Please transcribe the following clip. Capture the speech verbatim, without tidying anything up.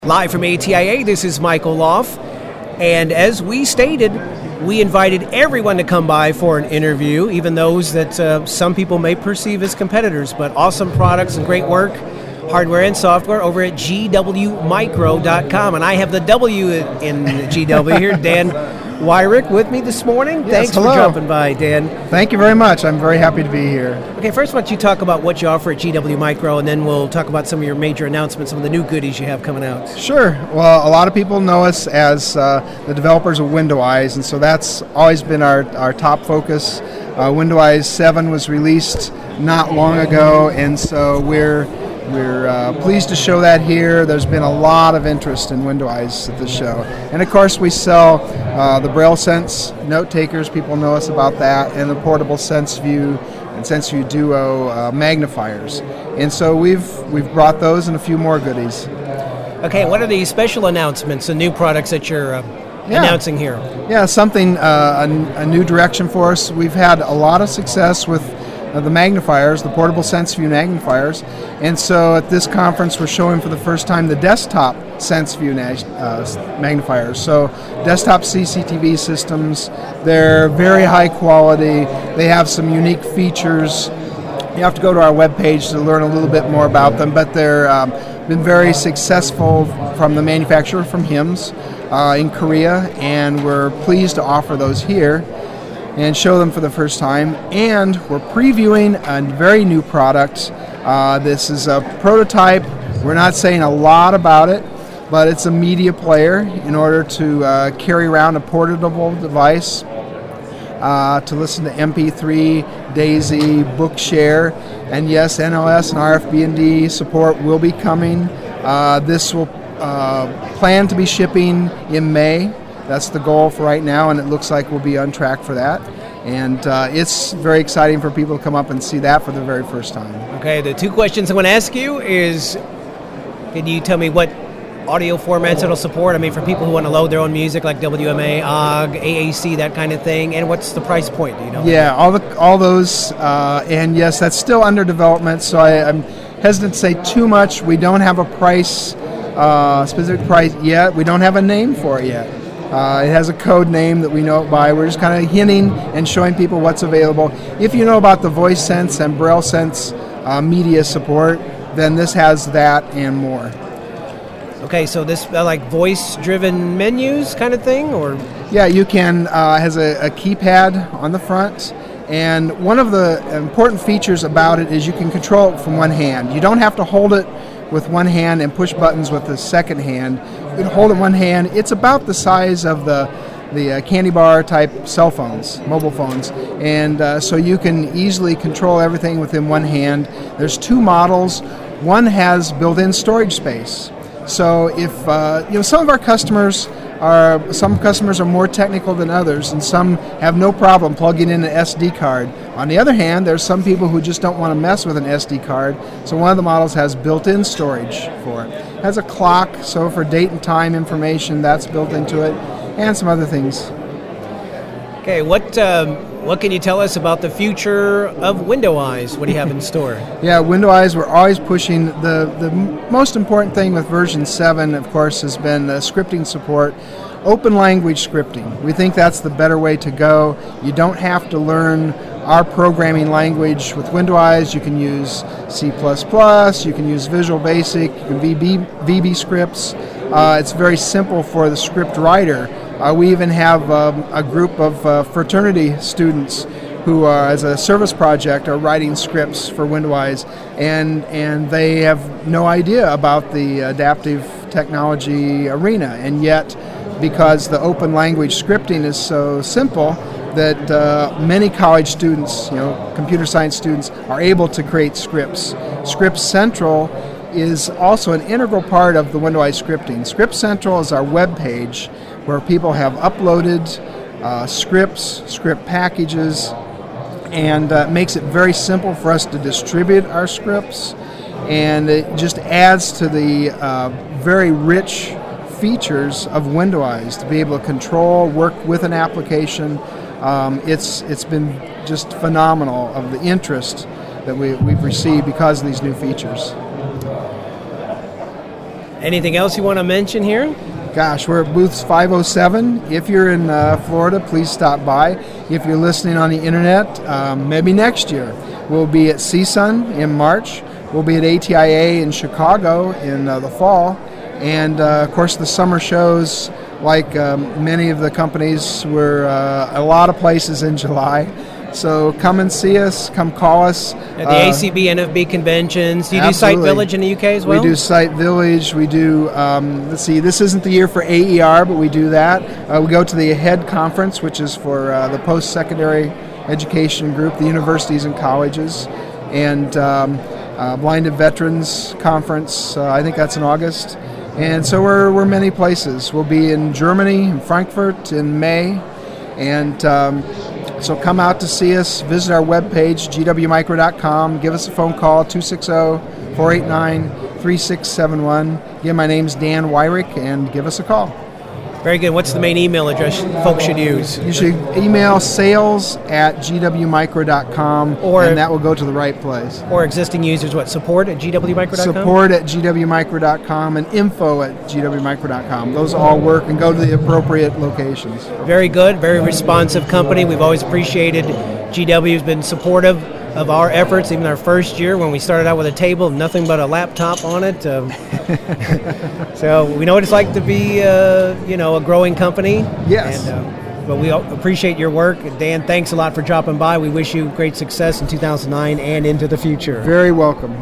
Live from A T I A, this is Michael Loff, and as we stated, we invited everyone to come by for an interview, even those that uh, some people may perceive as competitors, but awesome products and great work, hardware and software, over at G W micro dot com, and I have the W in G W here, Dan Wyrick, with me this morning. Yes, Thanks hello. for dropping by, Dan. Thank you very much. I'm very happy to be here. Okay, first why don't you talk about what you offer at G W Micro, and then we'll talk about some of your major announcements, some of the new goodies you have coming out. Sure. Well, a lot of people know us as uh, the developers of Windowize, and so that's always been our, our top focus. Uh, Windowize seven was released not long ago, and so we're We're uh, pleased to show that here. There's been a lot of interest in Windowize at this show. And of course we sell uh, the BrailleSense note takers, people know us about that, and the portable SenseView and SenseView Duo uh, magnifiers. And so we've we've brought those and a few more goodies. Okay, what are the special announcements and new products that you're uh, yeah. announcing here? Yeah, something, uh, a, a new direction for us. We've had a lot of success with Uh, the magnifiers, the portable SenseView magnifiers, and so at this conference we're showing for the first time the desktop SenseView uh, magnifiers. So desktop C C T V systems, they're very high quality, they have some unique features. You have to go to our webpage to learn a little bit more about them, but they're um, been very successful from the manufacturer, from HIMS uh, in Korea, and we're pleased to offer those here and show them for the first time. And we're previewing a very new product. Uh, this is a prototype. We're not saying a lot about it, but it's a media player in order to uh, carry around a portable device uh, to listen to M P three, Daisy, Bookshare, and yes, N L S and R F B N D support will be coming. Uh, this will uh, plan to be shipping in May. That's the goal for right now, and it looks like we'll be on track for that. And uh, it's very exciting for people to come up and see that for the very first time. Okay, the two questions I want to ask you is, can you tell me what audio formats it'll support? I mean, for people who want to load their own music, like W M A, O G, A A C, that kind of thing. And what's the price point? Do you know? Yeah, all the all those, uh, and yes, that's still under development, so I, I'm hesitant to say too much. We don't have a price, uh, specific price yet. We don't have a name for it yet. Uh, it has a code name that we know it by. We're just kind of hinting and showing people what's available. If you know about the VoiceSense and BrailleSense uh, media support, then this has that and more. Okay, so this uh, like voice-driven menus kind of thing, or? Yeah, you can. Uh, has a, a keypad on the front, and one of the important features about it is you can control it from one hand. You don't have to hold it with one hand and push buttons with the second hand. You can hold it one hand. It's about the size of the the uh, candy bar type cell phones, mobile phones, and uh, so you can easily control everything within one hand. There's two models. One has built-in storage space. So if uh, you know, some of our customers are some customers are more technical than others, and some have no problem plugging in an S D card. On the other hand, there's some people who just don't want to mess with an S D card, so one of the models has built-in storage for it. It has a clock, so for date and time information, that's built into it, and some other things. Okay, what um, what can you tell us about the future of Windowize? What do you have in store? Yeah, Windowize, we're always pushing. The, the most important thing with version seven, of course, has been uh, scripting support. Open language scripting. We think that's the better way to go. You don't have to learn our programming language with Windowize. You can use C plus plus, you can use Visual Basic, you can V B, V B scripts. Uh, it's very simple for the script writer. Uh, we even have um, a group of uh, fraternity students who, are, as a service project, are writing scripts for Windowize, and and they have no idea about the adaptive technology arena, and yet, because the open language scripting is so simple, that uh, many college students, you know, computer science students, are able to create scripts. Scripts Central is also an integral part of the Windowize scripting. Scripts Central is our web page where people have uploaded uh, scripts, script packages, and uh, makes it very simple for us to distribute our scripts, and it just adds to the uh, very rich features of Windowize to be able to control, work with an application. Um, it's it's been just phenomenal of the interest that we, we've received because of these new features. Anything else you want to mention here? Gosh, we're at booths five oh seven. If you're in uh, Florida, please stop by. If you're listening on the internet, um, maybe next year. We'll be at C S U N in March. We'll be at A T I A in Chicago in uh, the fall. And, uh, of course, the summer shows, like um, many of the companies, we're uh, a lot of places in July. So come and see us, come call us. At the uh, A C B, N F B conventions. Do you absolutely. do Site Village in the U K as well? We do Site Village. We do, um, let's see, this isn't the year for A E R, but we do that. Uh, we go to the AHEAD conference, which is for uh, the post-secondary education group, the universities and colleges. And um, uh, Blinded Veterans Conference, uh, I think that's in August. And so we're, we're many places. We'll be in Germany, in Frankfurt in May. And um, so come out to see us, visit our webpage, g w micro dot com, give us a phone call, two six zero, four eight nine, three six seven one. Again, my name's Dan Wyrick, and give us a call. Very good. What's the main email address folks should use? You should email sales at g w micro dot com, Or- and that will go to the right place. Or existing users, what, support at g w micro dot com? Support at g w micro dot com and info at g w micro dot com. Those all work and go to the appropriate locations. Very good, very responsive company. We've always appreciated G W has been supportive of our efforts, even our first year when we started out with a table, nothing but a laptop on it. Um, so we know what it's like to be, uh, you know, a growing company. Yes. And, uh, but we appreciate your work. Dan, thanks a lot for dropping by. We wish you great success in two thousand nine and into the future. Very welcome.